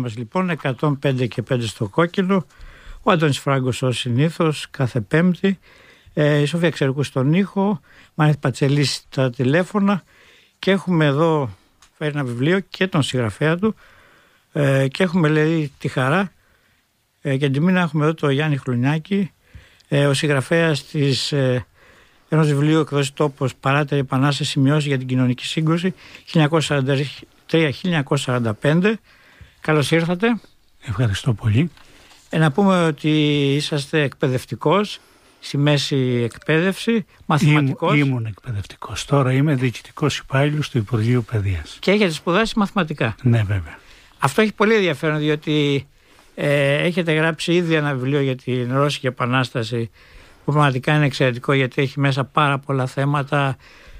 μας λοιπόν, 105 και 5 στο κόκκινο, ο Αντώνης Φράγκος ως συνήθως κάθε Πέμπτη, η Σοφία Ξερικού στον ήχο, Μάνης Πατσελής στα τηλέφωνα, και έχουμε εδώ φέρει ένα βιβλίο και τον συγγραφέα του, και έχουμε λέει τη χαρά και την τιμή να έχουμε εδώ το Γιάννη Χλουνιάκη, ο συγγραφέας της ενός βιβλίου εκδόσει Τόπος, Παράτερη Επανάσταση, σημειώσεις για την κοινωνική σύγκρουση 1943-1945. Καλώς ήρθατε. Ευχαριστώ πολύ. Να πούμε ότι είσαστε εκπαιδευτικός, στη μέση εκπαίδευση, μαθηματικός. Ήμουν εκπαιδευτικός. Τώρα είμαι διοικητικός υπάλληλος του Υπουργείου Παιδείας. Και έχετε σπουδάσει μαθηματικά. Ναι, βέβαια. Αυτό έχει πολύ ενδιαφέρον, διότι έχετε γράψει ήδη ένα βιβλίο για την Ρώσικη Επανάσταση, που πραγματικά είναι εξαιρετικό, γιατί έχει μέσα πάρα πολλά θέματα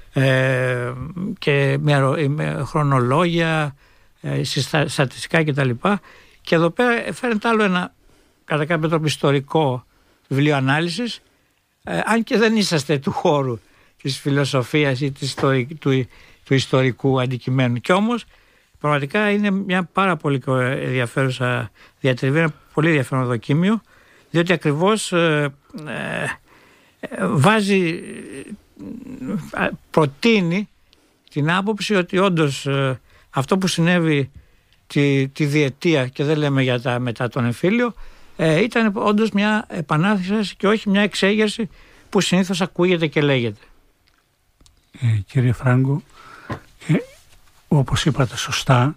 και με χρονολόγια, στατιστικά κτλ. Και εδώ πέρα φέρνετε άλλο ένα κατά κάποιο τρόπο ιστορικό βιβλίο ανάλυσης, αν και δεν είσαστε του χώρου της φιλοσοφίας ή του ιστορικού αντικειμένου. Και όμως πραγματικά είναι μια πάρα πολύ ενδιαφέρουσα διατριβή, ένα πολύ ενδιαφέρον δοκίμιο, διότι ακριβώς προτείνει την άποψη ότι όντως αυτό που συνέβη τη διετία, και δεν λέμε για τα μετά τον εμφύλιο, ήταν όντως μια επανάσταση και όχι μια εξέγερση που συνήθως ακούγεται και λέγεται. Κύριε Φράγκο, όπως είπατε σωστά,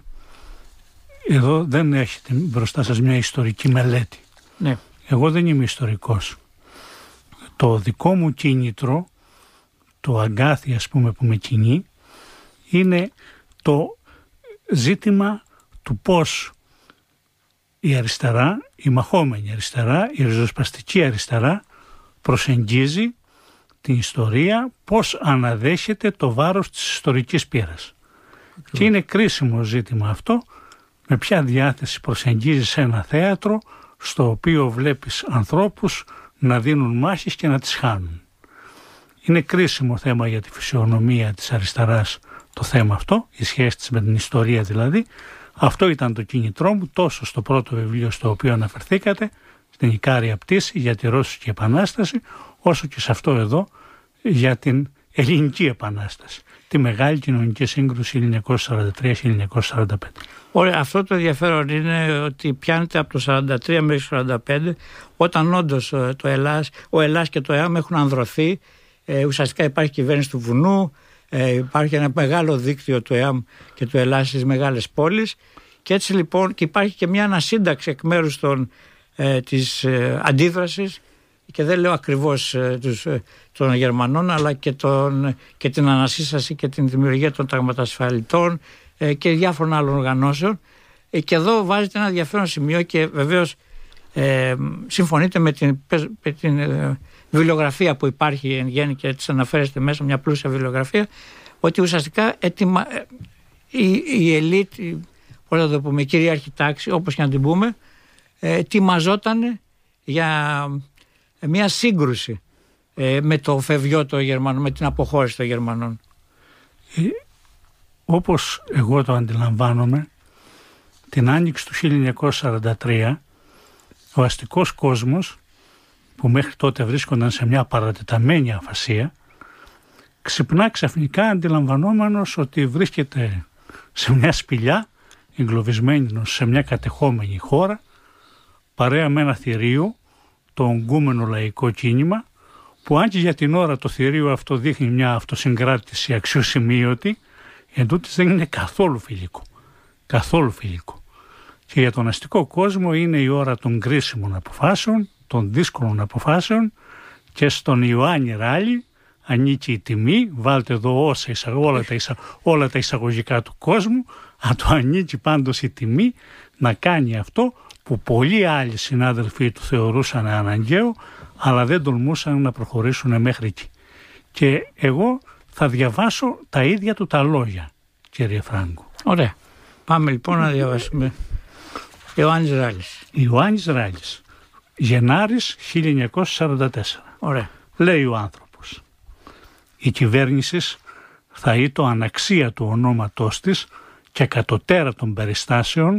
εδώ δεν έχετε μπροστά σας μια ιστορική μελέτη. Ναι. Εγώ δεν είμαι ιστορικός. Το δικό μου κίνητρο, το αγκάθι ας πούμε που με κινεί, είναι το ζήτημα του πώς η αριστερά, η μαχόμενη αριστερά, η ριζοσπαστική αριστερά προσεγγίζει την ιστορία, πώς αναδέχεται το βάρος της ιστορικής πείρας. Και είναι κρίσιμο ζήτημα αυτό, με ποια διάθεση προσεγγίζεις ένα θέατρο στο οποίο βλέπεις ανθρώπους να δίνουν μάχες και να τις χάνουν. Είναι κρίσιμο θέμα για τη φυσιογνωμία της αριστεράς το θέμα αυτό, η σχέση της με την ιστορία δηλαδή. Αυτό ήταν το κίνητρό μου, τόσο στο πρώτο βιβλίο στο οποίο αναφερθήκατε, στην Ικάρια Πτήση για τη Ρώσικη Επανάσταση, όσο και σε αυτό εδώ για την Ελληνική Επανάσταση, τη μεγάλη κοινωνική σύγκρουση 1943-1945. Ωραία, αυτό το ενδιαφέρον είναι ότι πιάνεται από το 1943 μέχρι το 1945, όταν όντως ο Ελλάς και το ΕΑΜ έχουν ανδρωθεί. Ουσιαστικά υπάρχει κυβέρνηση του βουνού, υπάρχει ένα μεγάλο δίκτυο του ΕΑΜ και του Ελλάς στις μεγάλες πόλεις, και έτσι λοιπόν και υπάρχει και μια ανασύνταξη εκ μέρους της αντίδρασης, και δεν λέω ακριβώς των Γερμανών, αλλά και την ανασύσταση και την δημιουργία των ταγματασφαλιτών και διάφορων άλλων οργανώσεων, και εδώ βάζετε ένα ενδιαφέρον σημείο, και βεβαίως συμφωνείτε με την βιβλιογραφία που υπάρχει εν γέννη και της αναφέρεστε μέσα, μια πλούσια βιβλιογραφία, ότι ουσιαστικά η ελίτ, πώς θα το πούμε, η κυρίαρχη τάξη, όπως και να την πούμε, ετοιμαζόταν για μια σύγκρουση με το φευγιό των Γερμανών, με την αποχώρηση των Γερμανών. Όπως εγώ το αντιλαμβάνομαι, την άνοιξη του 1943 ο αστικός κόσμος, που μέχρι τότε βρίσκονταν σε μια παρατεταμένη αφασία, ξυπνά ξαφνικά αντιλαμβανόμενος ότι βρίσκεται σε μια σπηλιά, εγκλωβισμένος σε μια κατεχόμενη χώρα, παρέα με ένα θηρίο, το ογκούμενο λαϊκό κίνημα, που αν και για την ώρα το θηρίο αυτό δείχνει μια αυτοσυγκράτηση αξιοσημείωτη, εντούτοις δεν είναι καθόλου φιλικό. Καθόλου φιλικό. Και για τον αστικό κόσμο είναι η ώρα των κρίσιμων αποφάσεων, των δύσκολων αποφάσεων, και στον Ιωάννη Ράλη ανήκει η τιμή, βάλτε εδώ όλα τα εισαγωγικά του κόσμου, αν το ανήκει πάντως η τιμή να κάνει αυτό που πολλοί άλλοι συνάδελφοί του θεωρούσαν αναγκαίο, αλλά δεν τολμούσαν να προχωρήσουν μέχρι εκεί. Και εγώ θα διαβάσω τα ίδια του τα λόγια, κύριε Φράγκο. Ωραία. Πάμε λοιπόν να διαβάσουμε. Ιωάννης Ράλης. Ιωάννης Ράλης. Γενάρης 1944. Ωραία. Λέει ο άνθρωπος: η κυβέρνηση θα είτο αναξία του ονόματός της και κατωτέρα των περιστάσεων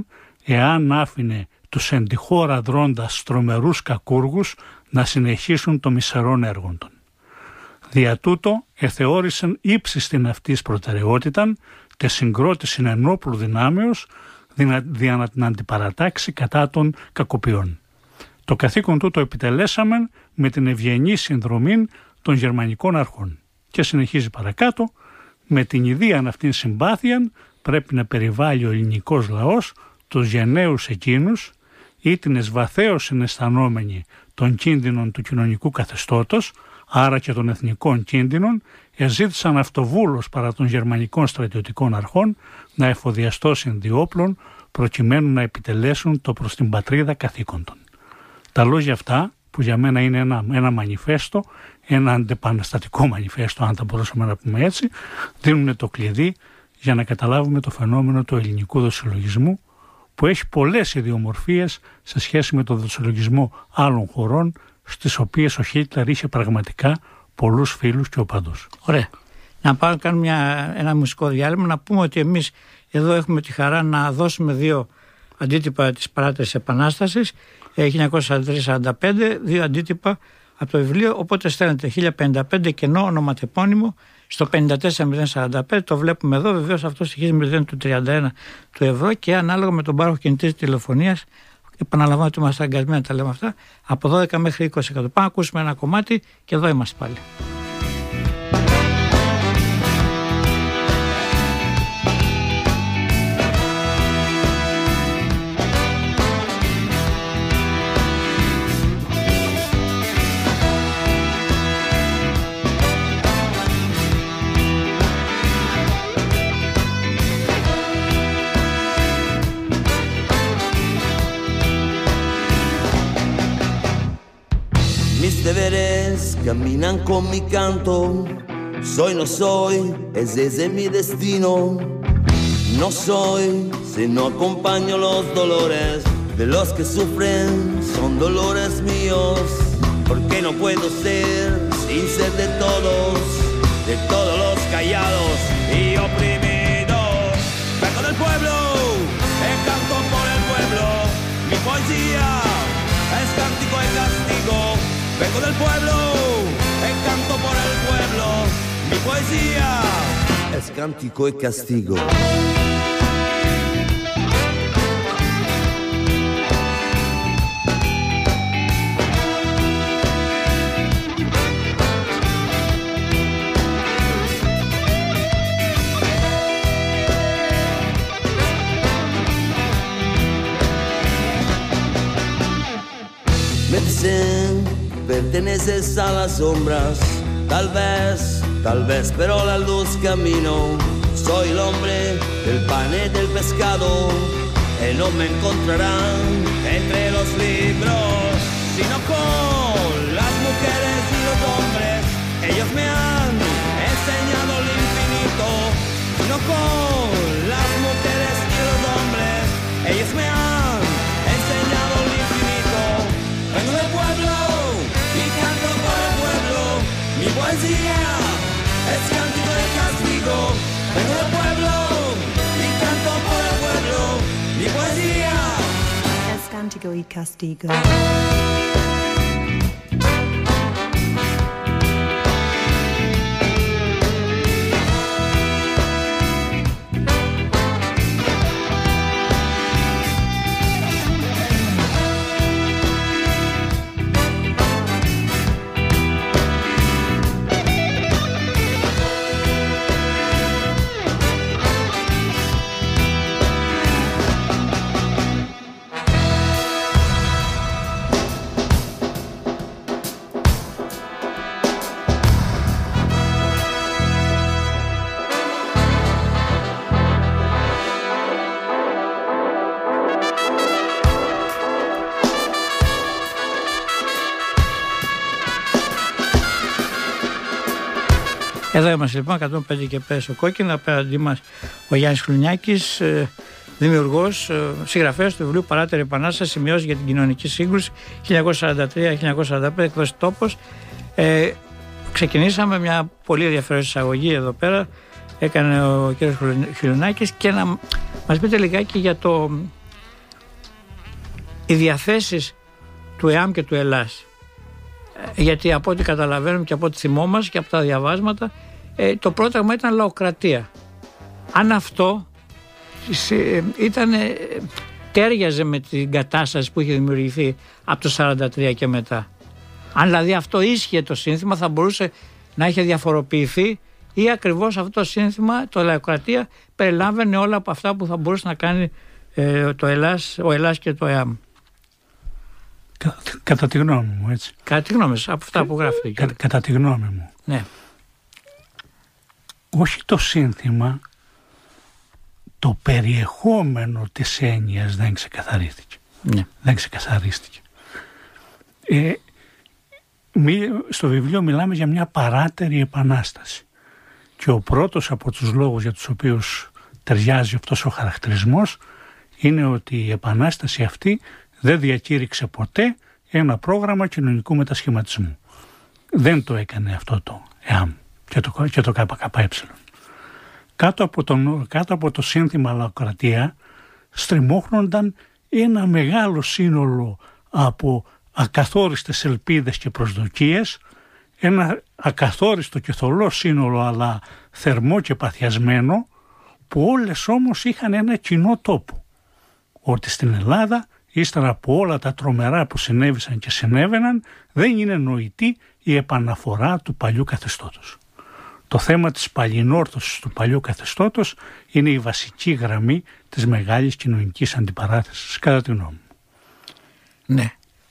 εάν άφηνε τους εν τη χώρα δρώντας τρομερούς κακούργους να συνεχίσουν το μισερόν έργον των. Δια τούτο εθεώρησαν ύψιστην αυτής προτεραιότηταν τε συγκρότησιν ενόπλου δυνάμεως δια να την αντιπαρατάξει κατά των κακοποιών. Το καθήκον τούτο επιτελέσαμεν με την ευγενή συνδρομή των γερμανικών αρχών. Και συνεχίζει παρακάτω, με την ιδίαν αυτήν συμπάθειαν πρέπει να περιβάλλει ο ελληνικός λαός τους γενναίους εκείνους ή την εσβαθέως συναισθανόμενοι των κίνδυνων του κοινωνικού καθεστώτος, άρα και των εθνικών κίνδυνων, εζήτησαν αυτοβούλως παρά των γερμανικών στρατιωτικών αρχών να εφοδιαστώσουν διόπλων προκειμένου να επιτελέσουν το προς την πατρίδα καθήκοντων. Τα λόγια αυτά, που για μένα είναι ένα μανιφέστο, ένα αντεπαναστατικό μανιφέστο, αν τα μπορούσαμε να πούμε έτσι, δίνουν το κλειδί για να καταλάβουμε το φαινόμενο του ελληνικού δοσιολογισμού, που έχει πολλές ιδιομορφίες σε σχέση με το δοσιολογισμό άλλων χωρών, στις οποίες ο Χίτλερ είχε πραγματικά πολλούς φίλους και οπαδούς. Ωραία. Να πάμε να κάνουμε ένα μουσικό διάλειμμα, να πούμε ότι εμείς εδώ έχουμε τη χαρά να δώσουμε 2 αντίτυπα της παράτασης Επανάστασης, 1943-45, 2 αντίτυπα από το βιβλίο, οπότε στέλνετε 1055 κενό ονοματεπώνυμο στο 54045, το βλέπουμε εδώ, βεβαίως αυτό στοιχίζει με 0,31 του ευρώ και ανάλογα με τον πάροχο κινητής τηλεφωνίας, επαναλαμβάνω ότι είμαστε αγκασμένοι να τα λέμε αυτά, από 12 μέχρι 20%. Πάμε να ακούσουμε ένα κομμάτι και εδώ είμαστε πάλι. Deberes caminan con mi canto, soy no soy, ese es mi destino. No soy, sino acompaño los dolores de los que sufren, son dolores míos. Porque no puedo ser sin ser de todos los callados y oprimidos. Vengo del pueblo, canto por el pueblo, mi poesía es cántico y castigo. Vengo del pueblo, canto por el pueblo, mi poesía es cántico y castigo. Me dicen perteneces a las sombras, tal vez, pero la luz camino. Soy el hombre del pan y del pescado, no me encontrarán entre los libros, sino con las mujeres y los hombres. Ellos me han enseñado el infinito, sino con las mujeres y los hombres. Ellos me han enseñado el infinito. Vengo del pueblo, mi poesía es cántico y castigo. Vengo del pueblo y canto por el pueblo. Mi poesía es cántico y castigo. Εδώ είμαστε λοιπόν, 105 και πέσω κόκκινο. Απέναντί μας ο Γιάννης Χλουνιάκης, δημιουργός, συγγραφέας του βιβλίου Παράτερη Επανάσταση, σημειώσεις για την κοινωνική σύγκρουση 1943-1945, εκδόσεις Τόπος. Ξεκινήσαμε μια πολύ ενδιαφέρουσα εισαγωγή εδώ πέρα, έκανε ο κ. Χλουνιάκης, και να μας πείτε λιγάκι για οι διαθέσεις του ΕΑΜ και του ΕΛΑΣ. Γιατί από ό,τι καταλαβαίνουμε και από ό,τι θυμόμαστε και από τα διαβάσματα, το πρόταγμα ήταν λαοκρατία. Αν αυτό τέριαζε με την κατάσταση που είχε δημιουργηθεί από το 1943 και μετά. Αν δηλαδή αυτό ίσχυε το σύνθημα, θα μπορούσε να είχε διαφοροποιηθεί, ή ακριβώς αυτό το σύνθημα, το λαοκρατία, περιλάμβανε όλα από αυτά που θα μπορούσε να κάνει ο ΕΛΑΣ και το ΕΑΜ. Κατά τη γνώμη μου, έτσι. Κατά τη γνώμη μου, από αυτά που γράφετε. Κατά τη γνώμη μου. Ναι. Όχι το σύνθημα, το περιεχόμενο της έννοιας δεν ξεκαθαρίστηκε. Ναι. Δεν ξεκαθαρίστηκε. Στο βιβλίο μιλάμε για μια παράτερη επανάσταση. Και ο πρώτος από τους λόγους για τους οποίους ταιριάζει αυτός ο χαρακτηρισμός είναι ότι η επανάσταση αυτή δεν διακήρυξε ποτέ ένα πρόγραμμα κοινωνικού μετασχηματισμού. Δεν το έκανε αυτό το ΕΑΜ και το ΚΚΕ. Κάτω από το σύνθημα λαοκρατία στριμώχνονταν ένα μεγάλο σύνολο από ακαθόριστες ελπίδες και προσδοκίες, ένα ακαθόριστο και θολό σύνολο, αλλά θερμό και παθιασμένο, που όλες όμως είχαν ένα κοινό τόπο. Ότι στην Ελλάδα, ύστερα από όλα τα τρομερά που συνέβησαν και συνέβαιναν, δεν είναι νοητή η επαναφορά του παλιού καθεστώτος. Το θέμα της παλινόρθωσης του παλιού καθεστώτος είναι η βασική γραμμή της μεγάλης κοινωνικής αντιπαράθεσης, κατά τη γνώμη μου. Ναι,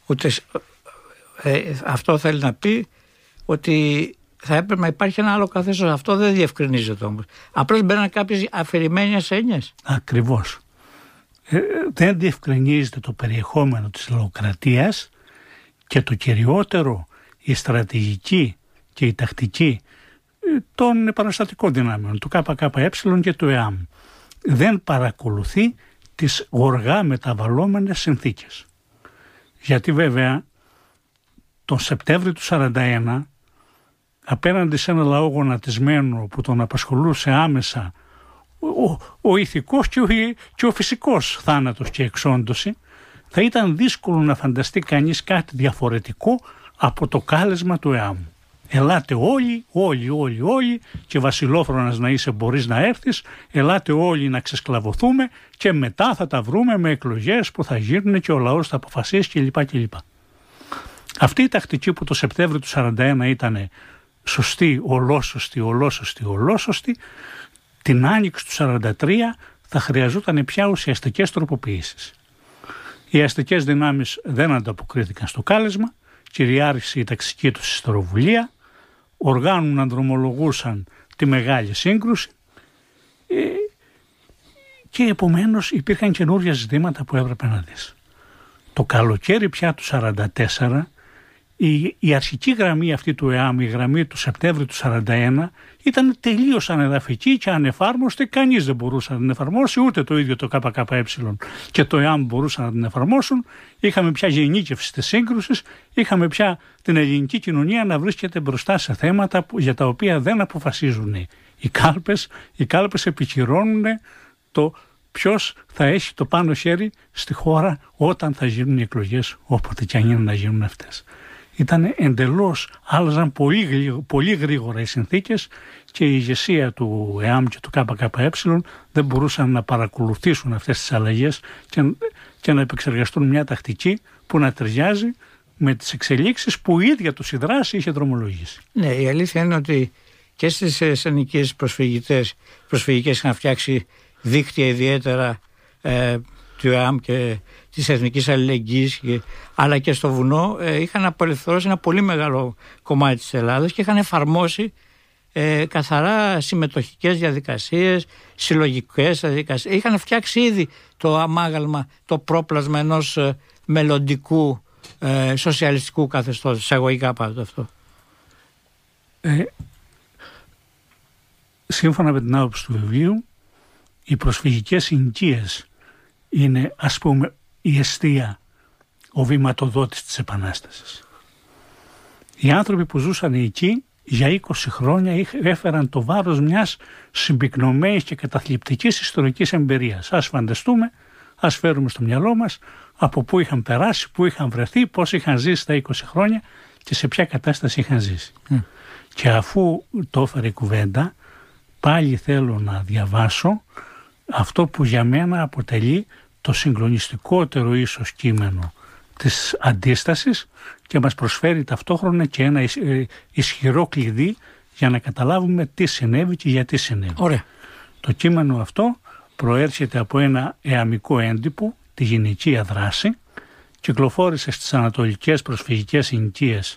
αυτό θέλει να πει ότι θα έπρεπε να υπάρχει ένα άλλο καθεστώς. Αυτό δεν διευκρινίζεται όμως. Απλώς μπαίνουν κάποιες αφηρημένες έννοιες. Ακριβώς. Δεν διευκρινίζεται το περιεχόμενο της λαοκρατίας και το κυριότερο, η στρατηγική και η τακτική των επαναστατικών δυνάμεων, του ΚΚΕ και του ΕΑΜ. Δεν παρακολουθεί τις γοργά μεταβαλλόμενες συνθήκες. Γιατί βέβαια τον Σεπτέμβριο του 1941, απέναντι σε ένα λαό γονατισμένο που τον απασχολούσε άμεσα ο ηθικός και ο φυσικός θάνατος και εξόντωση, θα ήταν δύσκολο να φανταστεί κανείς κάτι διαφορετικό από το κάλεσμα του ΕΑΜ. Ελάτε όλοι και βασιλόφρονας να είσαι μπορείς να έρθεις, ελάτε όλοι να ξεσκλαβωθούμε και μετά θα τα βρούμε με εκλογές που θα γίνουν και ο λαός θα αποφασίσει κλπ. Αυτή η τακτική που το Σεπτέμβριο του 1941 ήταν σωστή, ολόσωστη, την άνοιξη του 1943 θα χρειαζόταν πια ουσιαστικές τροποποιήσεις. Οι αστικές δυνάμεις δεν ανταποκρίθηκαν στο κάλεσμα, κυριάρχησε η ταξική τους ιστοροβουλία, οργάνων ανδρομολογούσαν τη μεγάλη σύγκρουση και επομένως υπήρχαν καινούργια ζητήματα που έπρεπε να δεις. Το καλοκαίρι πια του 1944 η αρχική γραμμή αυτή του ΕΑΜ, η γραμμή του Σεπτέμβριου του 1941, ήταν τελείως ανεδαφική και ανεφάρμοστη. Κανείς δεν μπορούσε να την εφαρμόσει, ούτε το ίδιο το ΚΚΕ και το ΕΑΜ μπορούσαν να την εφαρμόσουν. Είχαμε πια γενίκευση της σύγκρουσης, είχαμε πια την ελληνική κοινωνία να βρίσκεται μπροστά σε θέματα για τα οποία δεν αποφασίζουν οι κάλπες. Οι κάλπες επικυρώνουν το ποιος θα έχει το πάνω χέρι στη χώρα όταν θα γίνουν οι εκλογές, όποτε και αν είναι να γίνουν αυτές. Ήταν εντελώς, άλλαζαν πολύ γρήγορα οι συνθήκες και η ηγεσία του ΕΑΜ και του ΚΚΕ δεν μπορούσαν να παρακολουθήσουν αυτές τις αλλαγές και να επεξεργαστούν μια τακτική που να ταιριάζει με τις εξελίξεις που η ίδια τους η δράση είχε δρομολογήσει. Ναι, η αλήθεια είναι ότι και στις εθνικές προσφυγικές είχαν φτιάξει δίκτυα ιδιαίτερα του ΕΑΜ και της Εθνικής Αλληλεγγύης, αλλά και στο βουνό είχαν απελευθερώσει ένα πολύ μεγάλο κομμάτι της Ελλάδας και είχαν εφαρμόσει καθαρά συμμετοχικές διαδικασίες, συλλογικές διαδικασίες. Είχαν φτιάξει ήδη το αμάγαλμα, το πρόπλασμα ενός μελλοντικού σοσιαλιστικού καθεστώτος, εισαγωγικά πάντα αυτό. Σύμφωνα με την άποψη του βιβλίου, οι προσφυγικές συνοικίες είναι, ας πούμε, η εστία, ο βηματοδότης της Επανάστασης. Οι άνθρωποι που ζούσαν εκεί για 20 χρόνια έφεραν το βάρος μιας συμπυκνωμένης και καταθλιπτικής ιστορικής εμπειρίας. Ας φανταστούμε, ας φέρουμε στο μυαλό μας από πού είχαν περάσει, πού είχαν βρεθεί, πώς είχαν ζήσει τα 20 χρόνια και σε ποια κατάσταση είχαν ζήσει. Και αφού το έφερε η κουβέντα, πάλι θέλω να διαβάσω αυτό που για μένα αποτελεί το συγκλονιστικότερο ίσως κείμενο της αντίστασης και μας προσφέρει ταυτόχρονα και ένα ισχυρό κλειδί για να καταλάβουμε τι συνέβη και γιατί συνέβη. Ωραία. Το κείμενο αυτό προέρχεται από ένα εαμικό έντυπο, τη Γυναικεία Δράση, κυκλοφόρησε στις Ανατολικές Προσφυγικές Συνοικίες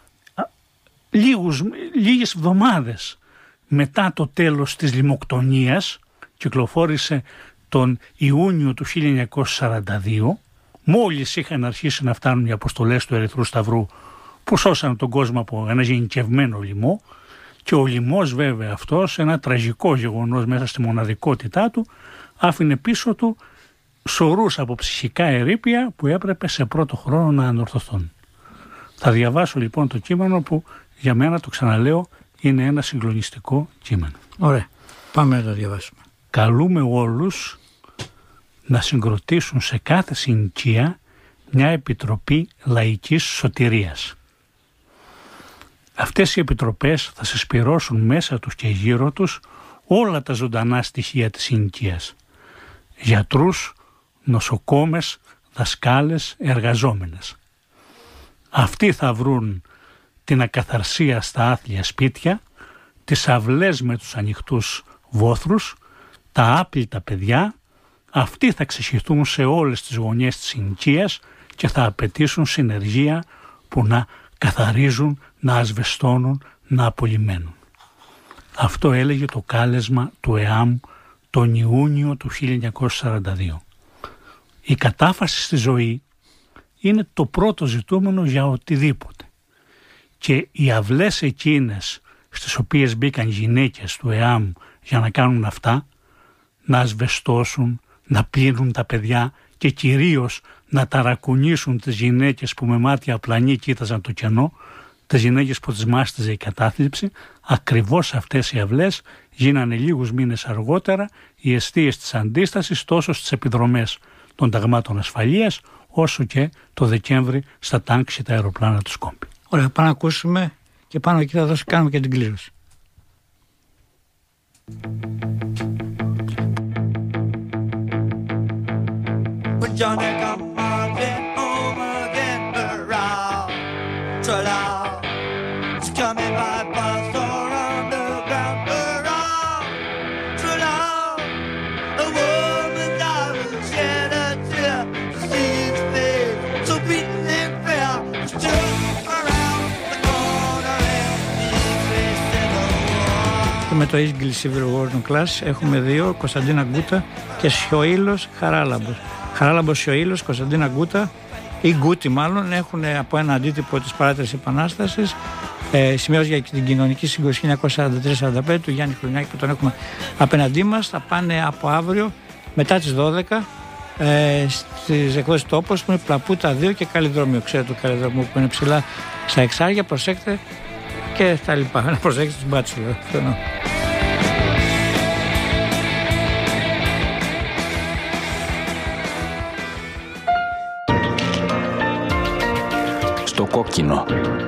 λίγες εβδομάδες μετά το τέλος της λιμοκτονίας, κυκλοφόρησε τον Ιούνιο του 1942, μόλις είχαν αρχίσει να φτάνουν οι αποστολές του Ερυθρού Σταυρού που σώσαν τον κόσμο από ένα γενικευμένο λοιμό, και ο λοιμός βέβαια αυτός, ένα τραγικό γεγονός μέσα στη μοναδικότητά του, άφηνε πίσω του σωρούς από ψυχικά ερείπια που έπρεπε σε πρώτο χρόνο να ανορθωθούν. Θα διαβάσω λοιπόν το κείμενο που για μένα, το ξαναλέω, είναι ένα συγκλονιστικό κείμενο. Ωραία, πάμε να το διαβάσουμε. Καλούμε όλους να συγκροτήσουν σε κάθε συνοικία μια επιτροπή λαϊκής σωτηρίας. Αυτές οι επιτροπές θα συσπυρώσουν μέσα τους και γύρω τους όλα τα ζωντανά στοιχεία της συνοικίας. Γιατρούς, νοσοκόμες, δασκάλες, εργαζόμενες. Αυτοί θα βρουν την ακαθαρσία στα άθλια σπίτια, τις αυλές με τους ανοιχτούς βόθρους, τα άπλυτα παιδιά. Αυτοί θα ξεσχυθούν σε όλες τις γωνιές της συνοικίας και θα απαιτήσουν συνεργεία που να καθαρίζουν, να ασβεστώνουν, να απολυμμένουν. Αυτό έλεγε το κάλεσμα του ΕΑΜ τον Ιούνιο του 1942. Η κατάφαση στη ζωή είναι το πρώτο ζητούμενο για οτιδήποτε. Και οι αυλές εκείνες στις οποίες μπήκαν γυναίκες του ΕΑΜ για να κάνουν αυτά, να ασβεστώσουν, να πλύνουν τα παιδιά και κυρίως να ταρακουνήσουν τις γυναίκες που με μάτια απλανή κοίταζαν το κενό, τις γυναίκες που τις μάστιζε η κατάθλιψη, ακριβώς αυτές οι αυλές γίνανε λίγους μήνες αργότερα οι εστίες της αντίστασης τόσο στις επιδρομές των ταγμάτων ασφαλείας όσο και το Δεκέμβρη στα τάγκ και τα αεροπλάνα του Σκόμπι. Ωραία, πάμε να ακούσουμε και πάνω εκεί θα κάνουμε και την κλήρωση. Με το Eagle Silver World Class έχουμε δύο, Κωνσταντίνα Γκούτα και Σιωήλος Χαράλαμπος. Χαράλαμπος Σιωήλος, Κωνσταντίνα Γκούτα ή Γκούτη μάλλον, έχουν από ένα αντίτυπο της Παράτηρης Επανάστασης, σημειώσει για την κοινωνική σύγκρουση 1943-45 του Γιάννη Χρονιάκη που τον έχουμε απέναντί μας. Θα πάνε από αύριο μετά τις 12 στις εκδόσεις Τόπος που είναι Πλαπούτα 2 και Καλλιδρόμιο. Ξέρετε το Καλλιδρόμιο που είναι ψηλά στα Εξάρια, προσέξτε και τα λοιπά. Να προσέξτε τους μπάτσουλα. Στο κόκκινο.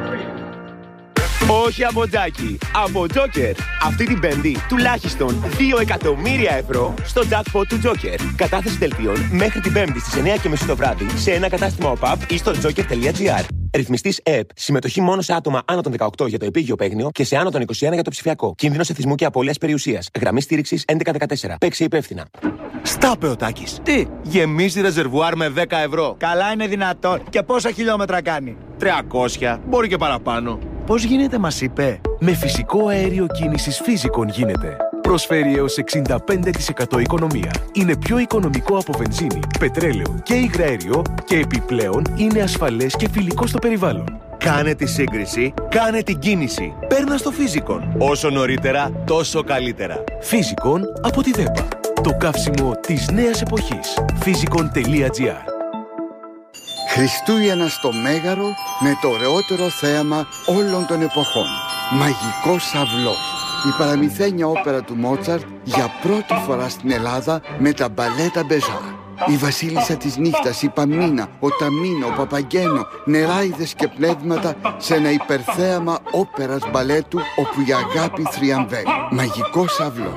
Όχι από Τζάκι, από Joker. Αυτή την Πέμπτη τουλάχιστον 2 εκατομμύρια ευρώ στο jackpot του Joker. Κατάθεση δελτίων μέχρι την Πέμπτη στις 9:30 το βράδυ σε ένα κατάστημα ΟΠΑΠ ή στο joker.gr. Ρυθμιστής ΕΕΠ. Συμμετοχή μόνο σε άτομα άνω των 18 για το επίγειο παίγνιο και σε άνω των 21 για το ψηφιακό. Κίνδυνος εθισμού και απώλειας περιουσίας. Γραμμή στήριξης 1114. Παίξε υπεύθυνα. Στάπε ο Τάκης. Τι, γεμίζει ρεζερβουάρ με 10 ευρώ. Καλά είναι δυνατόν. Και πόσα χιλιόμετρα κάνει? 300, μπορεί και παραπάνω. Πώς γίνεται, μας είπε? Με φυσικό αέριο κίνησης Φίζικον γίνεται. Προσφέρει έως 65% οικονομία. Είναι πιο οικονομικό από βενζίνη, πετρέλαιο και υγραέριο και επιπλέον είναι ασφαλές και φιλικό στο περιβάλλον. Κάνε τη σύγκριση, κάνε την κίνηση. Παίρνα στο Φίζικον. Όσο νωρίτερα, τόσο καλύτερα. Φίζικον από τη ΔΕΠΑ. Το καύσιμο της νέας εποχής. Φίζικον.gr. Χριστούγεννα στο Μέγαρο με το ωραιότερο θέαμα όλων των εποχών. Μαγικός αυλός. Η παραμυθένια όπερα του Μότσαρτ για πρώτη φορά στην Ελλάδα με τα μπαλέτα Μπεζά. η βασίλισσα της νύχτας, η Παμίνα, ο Ταμίνο, ο Παπαγγένο, νεράιδες και πνεύματα σε ένα υπερθέαμα όπερας μπαλέτου όπου η αγάπη θριαμβαίνει. Μαγικός αυλός.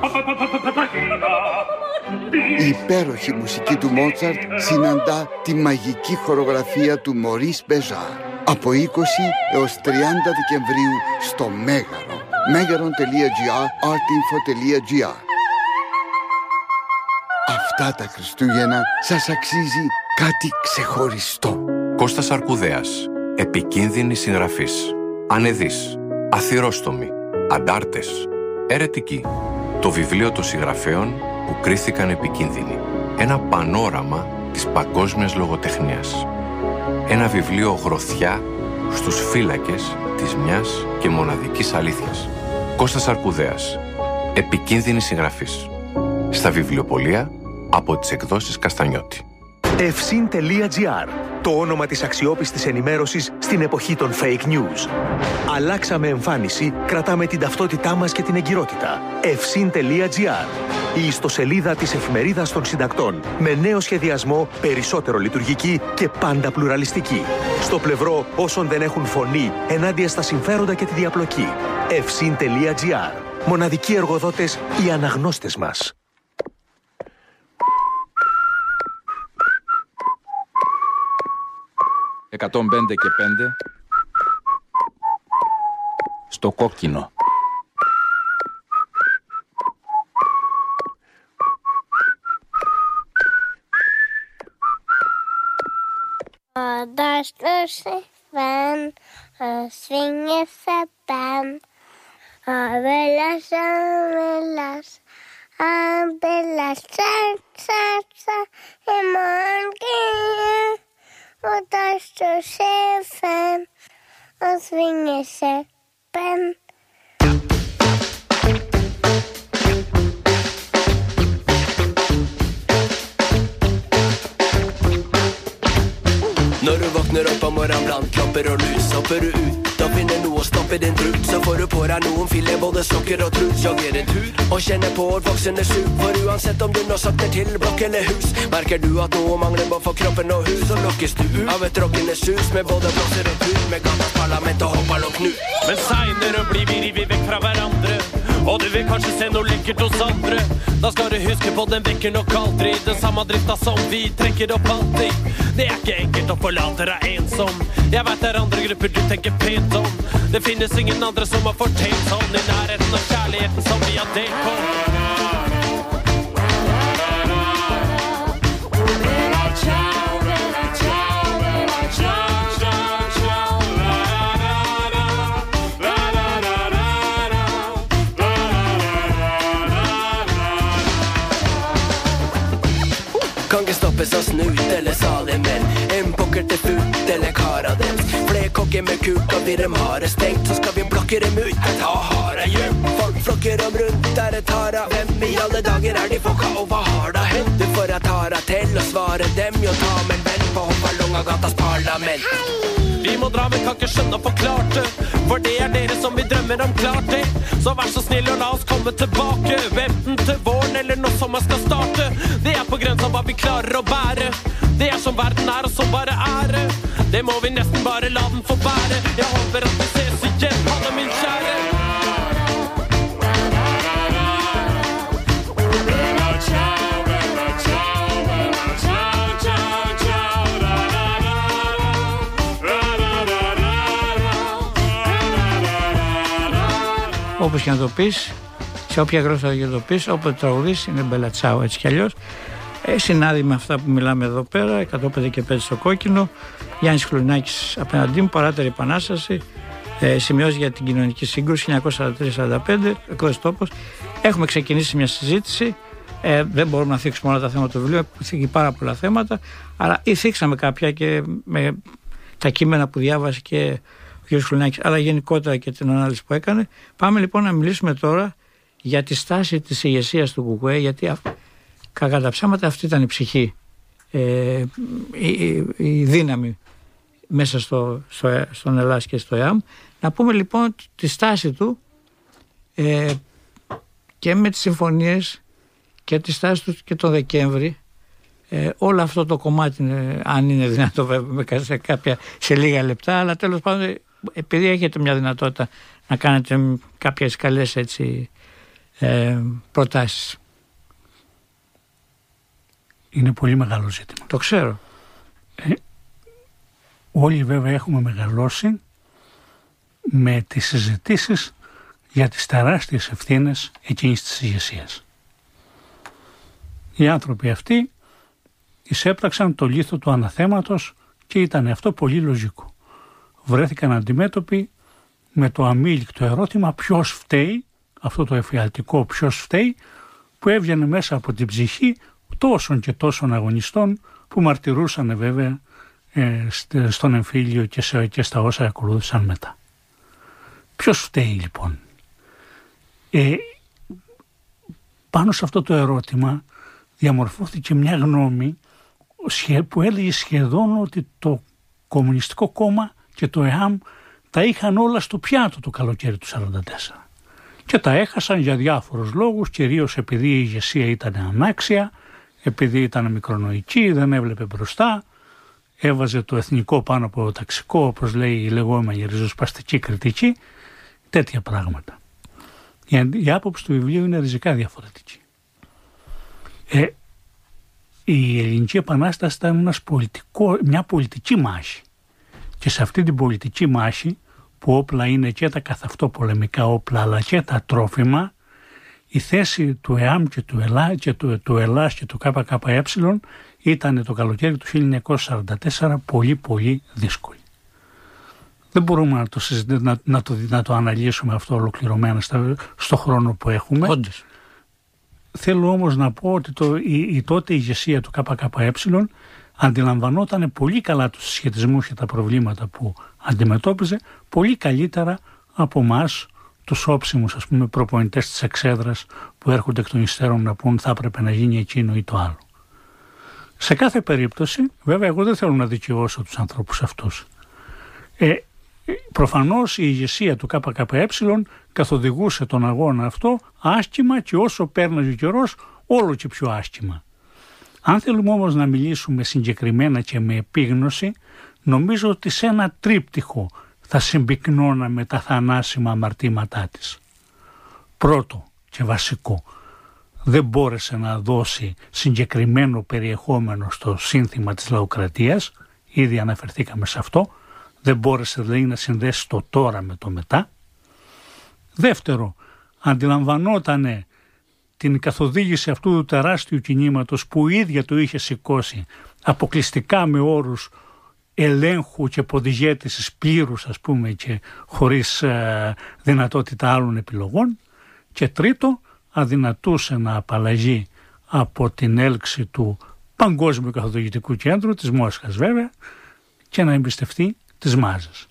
Η υπέροχη μουσική του Μότσαρτ συναντά τη μαγική χορογραφία του Μωρίς Μπεζάρ. Από 20 έως 30 Δεκεμβρίου στο Μέγαρο. Megaron.gr, artinfo.gr. Αυτά τα Χριστούγεννα σας αξίζει κάτι ξεχωριστό. Κώστας Αρκουδέας. Επικίνδυνοι συγγραφείς. Ανεδείς. Αθυρόστομοι. Αντάρτες. Αιρετικοί. Το βιβλίο των συγγραφέων που κρίθηκαν επικίνδυνοι. Ένα πανόραμα της παγκόσμιας λογοτεχνίας. Ένα βιβλίο γροθιά στους φύλακες της μιας και μοναδικής αλήθειας. Κώστας Αρκουδέας. Επικίνδυνοι συγγραφείς. Στα βιβλιοπωλεία από τις εκδόσεις Καστανιώτη. Efsin.gr. Το όνομα της αξιόπιστης ενημέρωσης στην εποχή των fake news. Αλλάξαμε εμφάνιση, κρατάμε την ταυτότητά μας και την εγκυρότητα. Efsin.gr. Η ιστοσελίδα της εφημερίδας των συντακτών. Με νέο σχεδιασμό, περισσότερο λειτουργική και πάντα πλουραλιστική. Στο πλευρό όσων δεν έχουν φωνή ενάντια στα συμφέροντα και τη διαπλοκή. Efsin.gr. Μοναδικοί εργοδότες, οι αναγνώστες μας. «105 και 5» στο κόκκινο. Där slår sig fan och svingar sig bam. Överlas, överlas, sa imorgon. Och där står chefen och svingar sig bam. Når du våkner opp om morgenen blant klapper og lus, hopper du ut, da finner noe å stappe din trut. Så får du på deg noen filler, både sokker og trut. Jogger en tur og kjenner på et voksende sug. For uansett om du nå sakner til blokk eller hus, merker du at noe mangler bare for kroppen og hus. Så lokkes du ut av et rockende sus med både blåser og tur, med gatas parlament og hoppal og knut. Men senere blir vi rivet vekk fra hverandre, og du vil kanskje se noe lekkert hos andre. Da skal du huske på den vekker nok aldri den samme drifta som vi trekker opp alltid. Det er ikke enkelt å forlate deg ensom. Jeg vet det er andre grupper du tenker pent om. Det finnes ingen andre som har fortjent sånn i nærheten av kjærligheten som vi har delt på. Kan ikke stoppes av snut eller salig menn. En pokker til fut eller kar av dem. Flere kokker med kuk og de dem har det stengt. Så skal vi blokke dem ut, ta hara hjem. Folk flokker om rundt der et hara. Hvem i alle dager er de folka, og hva har da hendt? Du får et hara til å svare dem. Jo, ta med en venn på Hoppalong av gatas parlament. Vi må dra, men kan ikke skjønne og forklare det. For det er dere som vi drømmer om, klart det. Så vær så snill og la oss komme tilbake, enten til våren eller når sommeren skal starte. Det er på grensa hva vi klarer å bære. Det er som verden er, og så bare ære. Det må vi nesten bare la den få bære. Jeg håper at vi ses igjen, alle min kjære. Όπως και να το πεις, σε όποια γλώσσα και να το πεις, όποτε τραγουδείς είναι μπελατσάο, έτσι κι αλλιώς. Συνάδει με αυτά που μιλάμε εδώ πέρα, 105 και 5 στο κόκκινο, Γιάννης Χλουνάκης απέναντί μου, Παράτερη Επανάσταση, σημειώσεις για την κοινωνική σύγκρουση 1943-45, εκδόσεις Τόπος. Έχουμε ξεκινήσει μια συζήτηση, δεν μπορούμε να θίξουμε όλα τα θέματα του βιβλίου, θίγει πάρα πολλά θέματα, αλλά θίξαμε κάποια και με τα κείμενα που διάβασε και ο κ. Χλουνάκης, αλλά γενικότερα και την ανάλυση που έκανε. Πάμε λοιπόν να μιλήσουμε τώρα για τη στάση της ηγεσίας του ΚΚΕ, γιατί κατά τα ψέματα αυτή ήταν η ψυχή, η δύναμη μέσα στον Ελλάς και στο ΕΑΜ. Να πούμε λοιπόν τη στάση του και με τις συμφωνίες και τη στάση του και τον Δεκέμβρη Όλο αυτό το κομμάτι, αν είναι δυνατό βέβαια σε λίγα λεπτά, αλλά τέλος πάντων, επειδή έχετε μια δυνατότητα να κάνετε κάποιες καλές έτσι, προτάσεις. Είναι πολύ μεγάλο ζήτημα. Το ξέρω. Όλοι βέβαια έχουμε μεγαλώσει με τις συζητήσεις για τις τεράστιες ευθύνες εκείνης της ηγεσίας. Οι άνθρωποι αυτοί εισέπραξαν το λίθο του αναθέματος και ήταν αυτό πολύ λογικό. Βρέθηκαν αντιμέτωποι με το αμήλικτο ερώτημα ποιος φταίει, αυτό το εφιαλτικό ποιος φταίει, που έβγαινε μέσα από την ψυχή τόσων και τόσων αγωνιστών που μαρτυρούσαν βέβαια στον εμφύλιο και στα όσα ακολούθησαν μετά. Ποιος φταίει λοιπόν? Πάνω σε αυτό το ερώτημα διαμορφώθηκε μια γνώμη που έλεγε σχεδόν ότι το Κομμουνιστικό Κόμμα και το ΕΑΜ τα είχαν όλα στο πιάτο το καλοκαίρι του 1944. Και τα έχασαν για διάφορους λόγους, κυρίως επειδή η ηγεσία ήταν ανάξια, επειδή ήταν μικρονοϊκή, δεν έβλεπε μπροστά, έβαζε το εθνικό πάνω από το ταξικό, όπως λέει η λεγόμενη ριζοσπαστική κριτική, τέτοια πράγματα. Η άποψη του βιβλίου είναι ριζικά διαφορετική. Η Ελληνική Επανάσταση ήταν μια πολιτική μάχη. Και σε αυτή την πολιτική μάχη, που όπλα είναι και τα καθ' αυτό πολεμικά όπλα, αλλά και τα τρόφιμα, η θέση του ΕΑΜ και του ΕΛΑΣ και του ΚΚΕ ήταν το καλοκαίρι του 1944 πολύ πολύ δύσκολη. Δεν μπορούμε να το αναλύσουμε αυτό ολοκληρωμένα στο χρόνο που έχουμε. Όντως. Θέλω όμως να πω ότι η τότε ηγεσία του ΚΚΕ αντιλαμβανόταν πολύ καλά τους συσχετισμούς και τα προβλήματα που αντιμετώπιζε, πολύ καλύτερα από εμάς, τους όψιμους ας πούμε προπονητές της εξέδρας που έρχονται εκ των υστέρων να πούν θα έπρεπε να γίνει εκείνο ή το άλλο. Σε κάθε περίπτωση, βέβαια εγώ δεν θέλω να δικαιώσω τους ανθρώπους αυτούς. Προφανώς η ηγεσία του ΚΚΕ καθοδηγούσε τον αγώνα αυτό άσχημα και όσο πέρναγε ο καιρός όλο και πιο άσχημα. Αν θέλουμε όμως να μιλήσουμε συγκεκριμένα και με επίγνωση, νομίζω ότι σε ένα τρίπτυχο θα συμπυκνώναμε τα θανάσιμα αμαρτήματά της. Πρώτο και βασικό, δεν μπόρεσε να δώσει συγκεκριμένο περιεχόμενο στο σύνθημα της λαοκρατίας, ήδη αναφερθήκαμε σε αυτό, δεν μπόρεσε δηλαδή να συνδέσει το τώρα με το μετά. Δεύτερο, αντιλαμβανότανε την καθοδήγηση αυτού του τεράστιου κινήματος που η ίδια το είχε σηκώσει αποκλειστικά με όρους ελέγχου και ποδηγέτησης πλήρους ας πούμε και χωρίς δυνατότητα άλλων επιλογών. Και τρίτο, αδυνατούσε να απαλλαγεί από την έλξη του Παγκόσμιου Καθοδηγητικού Κέντρου της Μόσχας βέβαια και να εμπιστευτεί τις μάζες.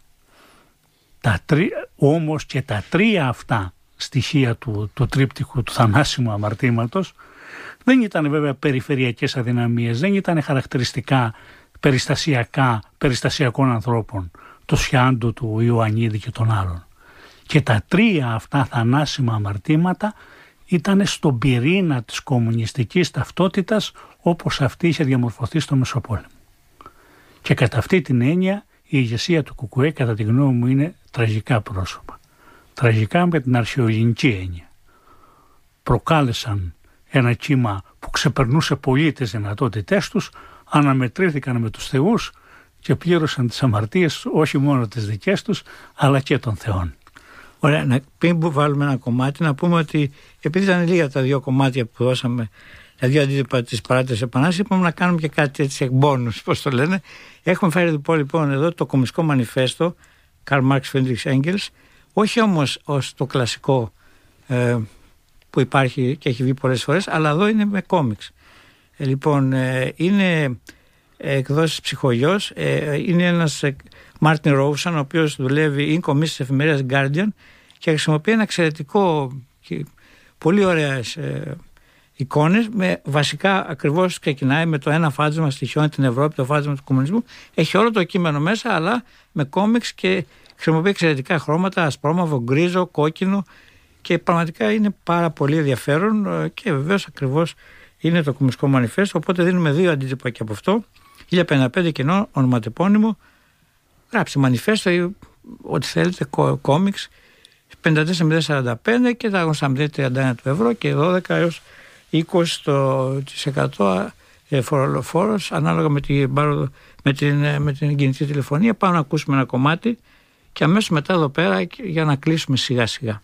Όμως και τα τρία αυτά στοιχεία του τρίπτυχου του θανάσιμου αμαρτήματος δεν ήταν βέβαια περιφερειακές αδυναμίες, δεν ήταν χαρακτηριστικά περιστασιακών ανθρώπων, του Σιάντου, του Ιωαννίδη και των άλλων. Και τα τρία αυτά θανάσιμα αμαρτήματα ήταν στον πυρήνα της κομμουνιστικής ταυτότητας όπως αυτή είχε διαμορφωθεί στο Μεσοπόλεμο. Και κατά αυτή την έννοια η ηγεσία του ΚΚΕ κατά τη γνώμη μου είναι τραγικά πρόσωπα. Τραγικά με την αρχαιοελληνική έννοια. Προκάλεσαν ένα κύμα που ξεπερνούσε πολύ τις δυνατότητές τους, αναμετρήθηκαν με τους θεούς και πλήρωσαν τις αμαρτίες όχι μόνο τις δικές τους αλλά και των θεών. Ωραία, πριν που βάλουμε ένα κομμάτι να πούμε ότι επειδή ήταν λίγα τα δύο κομμάτια που δώσαμε, τα δύο αντίτυπα της παράτασης επανάστασης, είπαμε να κάνουμε και κάτι έτσι εκμπόνους, πώς το λένε. Έχουμε φέρει λοιπόν εδώ το Κομμουνιστικό Μανιφέστο Καρλ Μάρξ Φρίντριχ Έγγελς, όχι όμως ως το κλασικό που υπάρχει και έχει βγει πολλές φορές, αλλά εδώ είναι με κόμιξ. Λοιπόν, είναι εκδόσεις Ψυχογιός, είναι ένας Μάρτιν Ρόουσαν, ο οποίος δουλεύει in commission της εφημερίδας Guardian και χρησιμοποιεί ένα εξαιρετικό και πολύ ωραίες εικόνες με βασικά ακριβώς ξεκινάει με το ένα φάντασμα στοιχειώνει την Ευρώπη, το φάντασμα του κομμουνισμού, έχει όλο το κείμενο μέσα αλλά με κόμιξ και χρησιμοποιεί εξαιρετικά χρώματα, ασπρόμαυρο, γκρίζο, κόκκινο και πραγματικά είναι πάρα πολύ ενδιαφέρον και βεβαίως ακριβώς είναι το Κομμουνιστικό Μανιφέστο, οπότε δίνουμε 2 αντίτυπα και από αυτό. 1055 κοινό, ονοματεπώνυμο, γράψτε μανιφέστο ή ό,τι θέλετε, κόμιξ, 54.045 και τα γνωστά 0,31 του ευρώ και 12 έως 20% φορολοφόρος ανάλογα με την κινητή τηλεφωνία. Πάμε να ακούσουμε ένα κομμάτι και αμέσως μετά εδώ πέρα για να κλείσουμε σιγά σιγά.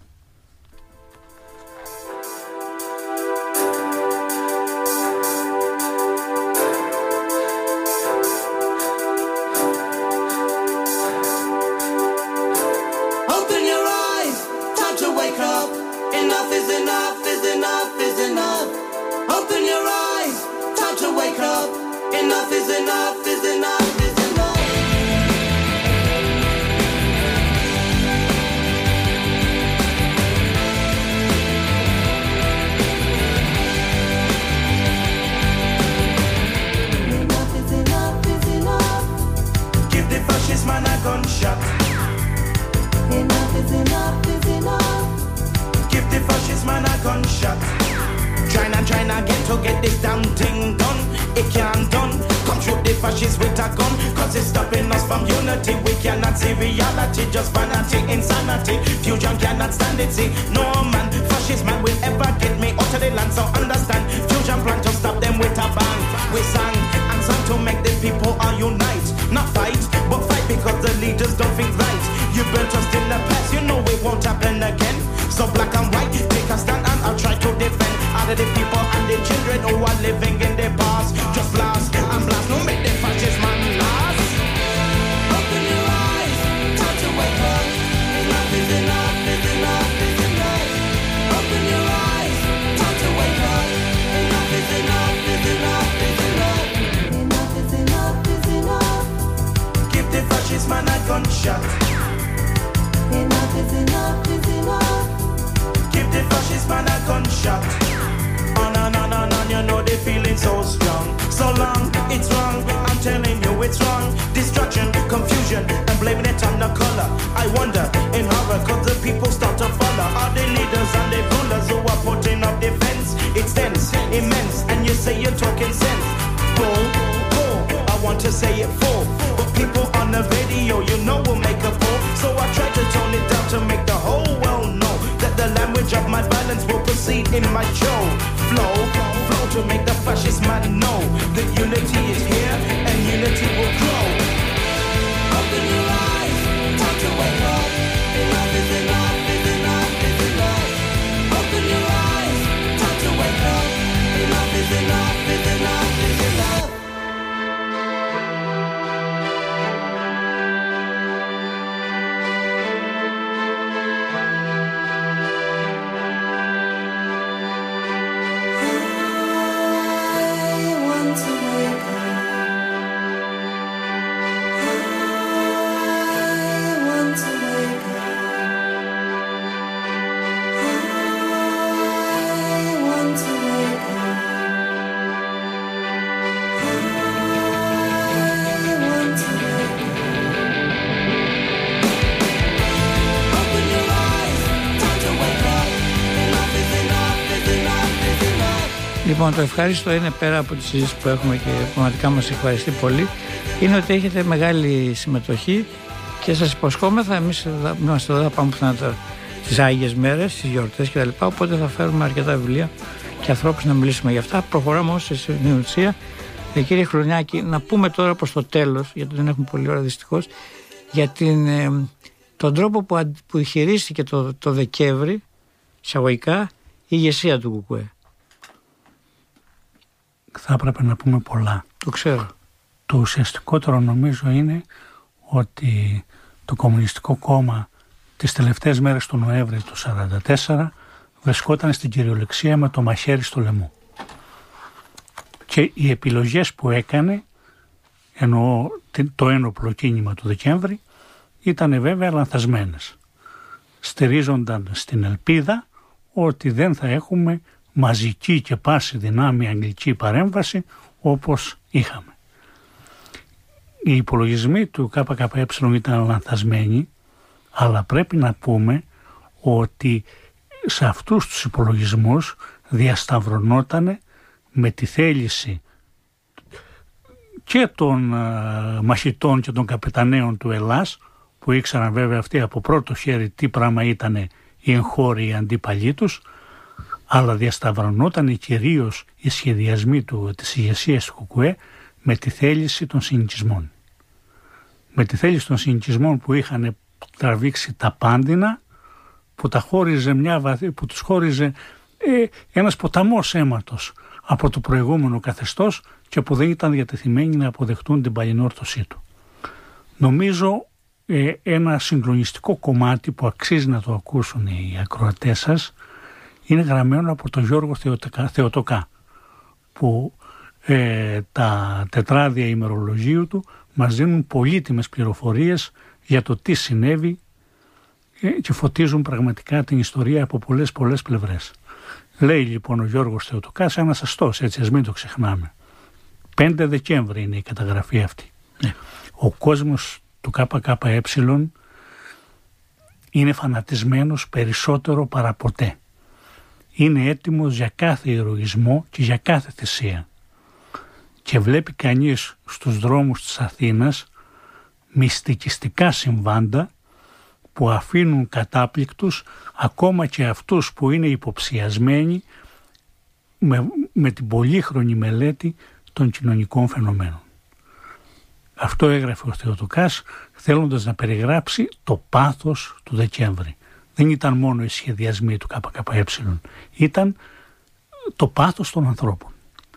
Λοιπόν, το ευχάριστο είναι, πέρα από τη συζήτηση που έχουμε και πραγματικά μας ευχαριστεί πολύ, είναι ότι έχετε μεγάλη συμμετοχή και σας υποσχόμεθα, εμείς είμαστε εδώ, θα πάμε πουθενά τις Άγιες Μέρες, τις γιορτές κτλ. Οπότε θα φέρουμε αρκετά βιβλία και ανθρώπους να μιλήσουμε για αυτά. Προχωράμε όμως στην ουσία. Κύριε Χρονιάκη, να πούμε τώρα προς το τέλος, γιατί δεν έχουμε πολλή ώρα δυστυχώς, για τον τρόπο που χειρίστηκε το Δεκέμβρη, εισαγωγικά, η ηγεσία του ΚΚΕ. Θα έπρεπε να πούμε πολλά. Το ξέρω. Το ουσιαστικότερο νομίζω είναι ότι το Κομμουνιστικό Κόμμα τις τελευταίες μέρες του Νοέμβρη του 1944 βρισκόταν στην κυριολεξία με το μαχαίρι στο λαιμό. Και οι επιλογές που έκανε, εννοώ το ένοπλο κίνημα του Δεκέμβρη, ήταν βέβαια λανθασμένες. Στηρίζονταν στην ελπίδα ότι δεν θα έχουμε μαζική και πάση δυνάμει αγγλική παρέμβαση όπως είχαμε. Οι υπολογισμοί του ΚΚΕ ήταν λανθασμένοι, αλλά πρέπει να πούμε ότι σε αυτούς τους υπολογισμούς διασταυρωνόταν με τη θέληση και των μαχητών και των καπεταναίων του Ελλάς, που ήξεραν βέβαια αυτοί από πρώτο χέρι τι πράγμα ήταν οι εγχώροι αντίπαλοι τους, αλλά διασταυρωνόταν κυρίως οι σχεδιασμοί της ηγεσίας του ΚΚΕ με τη θέληση των συνοικισμών. Με τη θέληση των συνοικισμών που είχαν τραβήξει τα Πάντινα, που τα χώριζε που τους χώριζε ένας ποταμός αίματος από το προηγούμενο καθεστώς και που δεν ήταν διατεθειμένοι να αποδεχτούν την παλινόρθωσή του. Νομίζω ένα συγκλονιστικό κομμάτι που αξίζει να το ακούσουν οι ακροατές σας είναι γραμμένο από τον Γιώργο Θεοτοκά, που τα τετράδια ημερολογίου του μας δίνουν πολύτιμες πληροφορίες για το τι συνέβη και φωτίζουν πραγματικά την ιστορία από πολλές πλευρές. Λέει λοιπόν ο Γιώργος Θεοτοκάς ένας αστός, έτσι ας μην το ξεχνάμε. 5 Δεκέμβρη είναι η καταγραφή αυτή. Ο κόσμος του ΚΚΕ είναι φανατισμένος περισσότερο παρά ποτέ. Είναι έτοιμος για κάθε ηρωισμό και για κάθε θυσία. Και βλέπει κανείς στους δρόμους της Αθήνας μυστικιστικά συμβάντα που αφήνουν κατάπληκτους ακόμα και αυτούς που είναι υποψιασμένοι με την πολύχρονη μελέτη των κοινωνικών φαινομένων. Αυτό έγραφε ο Θεοτοκάς θέλοντας να περιγράψει το πάθος του Δεκέμβρη. Δεν ήταν μόνο οι σχεδιασμοί του ΚΚΕ, ήταν το πάθος των ανθρώπων.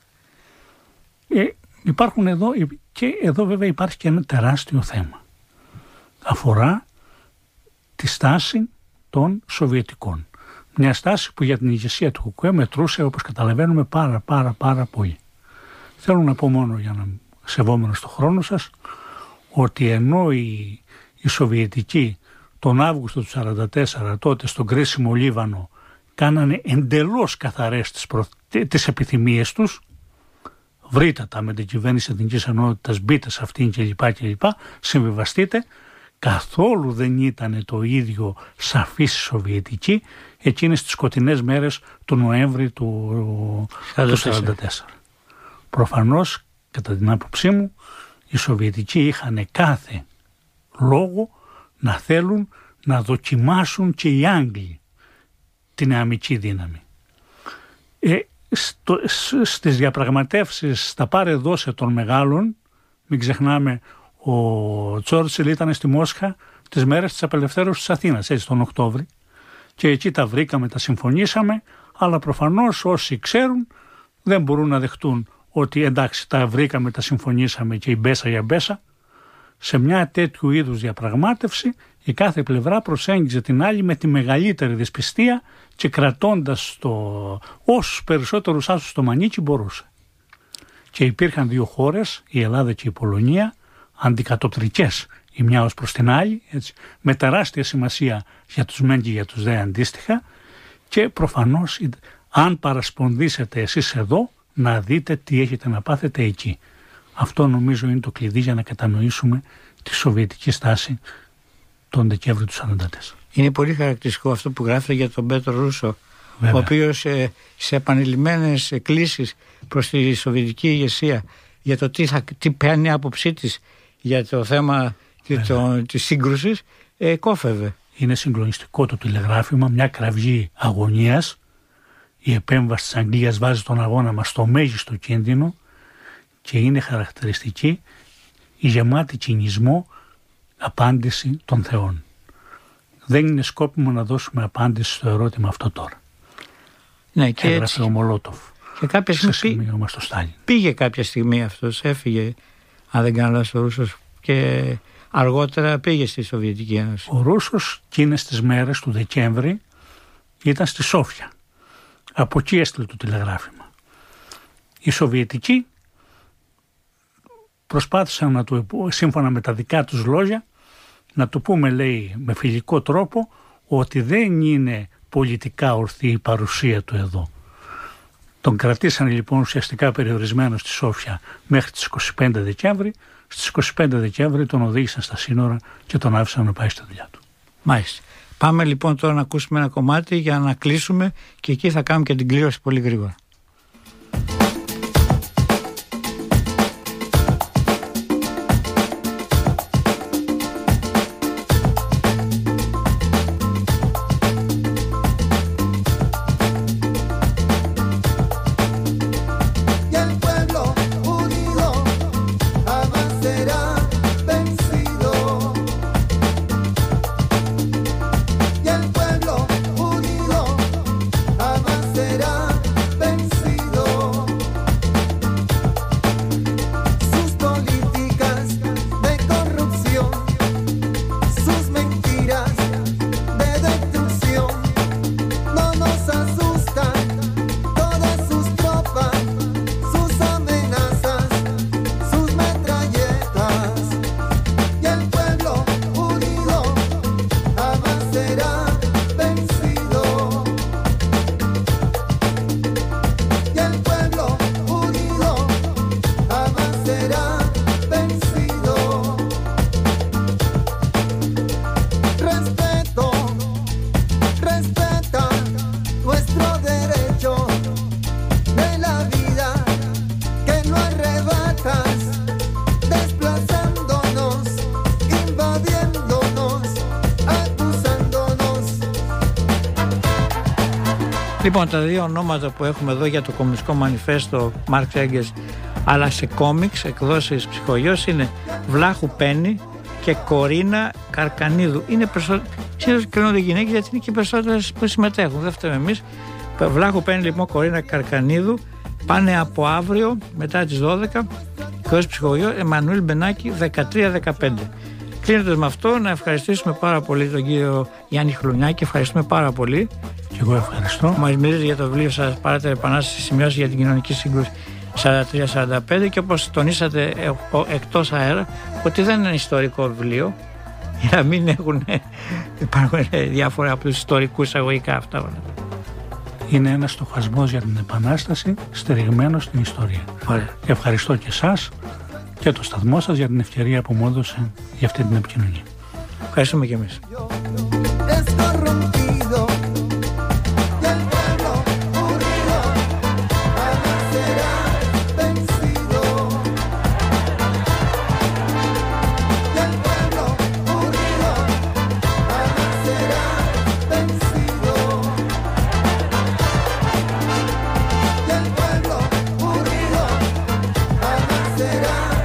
Υπάρχουν εδώ, και εδώ βέβαια υπάρχει και ένα τεράστιο θέμα. Αφορά τη στάση των Σοβιετικών. Μια στάση που για την ηγεσία του ΚΚΕ μετρούσε, όπως καταλαβαίνουμε, πάρα πολύ. Θέλω να πω μόνο, για να σεβόμενος το χρόνο σας, ότι ενώ οι Σοβιετικοί τον Αύγουστο του 1944 τότε στον κρίσιμο Λίβανο κάνανε εντελώς καθαρές τις επιθυμίες τους, βρείτε με την κυβέρνηση Εθνικής Ενότητας, μπείτε σε αυτήν κλπ, συμβιβαστείτε, καθόλου δεν ήταν το ίδιο σαφής Σοβιετική εκείνες τις σκοτεινές μέρες του Νοέμβρη του 1944. Προφανώς, κατά την άποψή μου, οι Σοβιετικοί είχαν κάθε λόγο να θέλουν να δοκιμάσουν και οι Άγγλοι την αμυντική δύναμη. Στις διαπραγματεύσεις στα πάρε δώσε των μεγάλων, μην ξεχνάμε, ο Τσόρτσιλ ήταν στη Μόσχα τις μέρες της απελευθέρωσης της Αθήνας, έτσι τον Οκτώβρη, και εκεί τα βρήκαμε, τα συμφωνήσαμε, αλλά προφανώς όσοι ξέρουν δεν μπορούν να δεχτούν ότι εντάξει τα βρήκαμε, τα συμφωνήσαμε και η μπέσα για μπέσα. Σε μια τέτοιου είδους διαπραγμάτευση η κάθε πλευρά προσέγγιζε την άλλη με τη μεγαλύτερη δυσπιστία και κρατώντας όσους περισσότερους άσους στο μανίκι μπορούσε. Και υπήρχαν δύο χώρες, η Ελλάδα και η Πολωνία, αντικατοπτρικές η μια ως προς την άλλη, έτσι, με τεράστια σημασία για τους μεν και για τους δε αντίστοιχα, και προφανώς αν παρασπονδίσετε εσείς εδώ, να δείτε τι έχετε να πάθετε εκεί. Αυτό νομίζω είναι το κλειδί για να κατανοήσουμε τη σοβιετική στάση τον Δεκέμβριο του 1944. Είναι πολύ χαρακτηριστικό αυτό που γράφεται για τον Πέτρο Ρούσο, βέβαια, ο οποίος σε επανειλημμένες εκκλήσεις προς τη σοβιετική ηγεσία για το τι παίρνει η άποψή της για το θέμα της σύγκρουσης, κόφευε. Είναι συγκλονιστικό το τηλεγράφημα, μια κραυγή αγωνίας. Η επέμβαση της Αγγλίας βάζει τον αγώνα μας στο μέγιστο κίνδυνο και είναι χαρακτηριστική η γεμάτη κινησμό απάντηση των θεών. Δεν είναι σκόπιμο να δώσουμε απάντηση στο ερώτημα αυτό τώρα. Ναι, και έγραφε έτσι, ο Μολότοφ. Και κάποια στιγμή πήγε κάποια στιγμή αυτός, έφυγε, αν δεν κάνω λάθος, ο Ρούσος, και αργότερα πήγε στη Σοβιετική Ένωση. Ο Ρούσος εκείνες τις μέρες του Δεκέμβρη ήταν στη Σόφια. Από εκεί έστειλε το τηλεγράφημα. Οι Σοβιετικοί προσπάθησαν να του, σύμφωνα με τα δικά τους λόγια, να του πούμε, λέει, με φιλικό τρόπο, ότι δεν είναι πολιτικά ορθή η παρουσία του εδώ. Τον κρατήσαν λοιπόν ουσιαστικά περιορισμένο στη Σόφια μέχρι τις 25 Δεκέμβρη. Στις 25 Δεκέμβρη τον οδήγησαν στα σύνορα και τον άφησαν να πάει στη δουλειά του. Μάλιστα. Πάμε λοιπόν τώρα να ακούσουμε ένα κομμάτι για να κλείσουμε και εκεί θα κάνουμε και την κλήρωση πολύ γρήγορα. Λοιπόν, τα δύο ονόματα που έχουμε εδώ για το Κομμουνιστικό Μανιφέστο Μάρξ Έγγελς, αλλά σε κόμιξ, εκδόσεις Ψυχογειός, είναι Βλάχου Πέννη και Κορίνα Καρκανίδου. Είναι συνήθως κλείνονται γυναίκες γιατί είναι και περισσότερες που συμμετέχουν. Δεν φταίμε εμείς. Βλάχου Πέννη, λοιπόν, Κορίνα Καρκανίδου, πάνε από αύριο μετά τις 12. Εκδόσεις Ψυχογειός, Εμμανουήλ Μπενάκη, 13-15. Κλείνοντας με αυτό, να ευχαριστήσουμε πάρα πολύ τον κύριο Γιάννη Χλουνιάκη. Ευχαριστούμε πάρα πολύ. Και εγώ ευχαριστώ. Μας μιλήσατε για το βιβλίο σας, Παράτερη Επανάσταση, σημειώσεις για την κοινωνική σύγκρουση 43-45, και όπως τονίσατε εκτός αέρα ότι δεν είναι ιστορικό βιβλίο, για να μην υπάρχουν διάφορα από τους ιστορικούς εισαγωγικά αυτά. Είναι ένας στοχασμός για την Επανάσταση στηριγμένος στην ιστορία. Ωραία. Ευχαριστώ και εσάς και το σταθμό σας για την ευκαιρία που μου έδωσε για αυτή την επικοινωνία. Ευχαριστούμε και εμείς. Será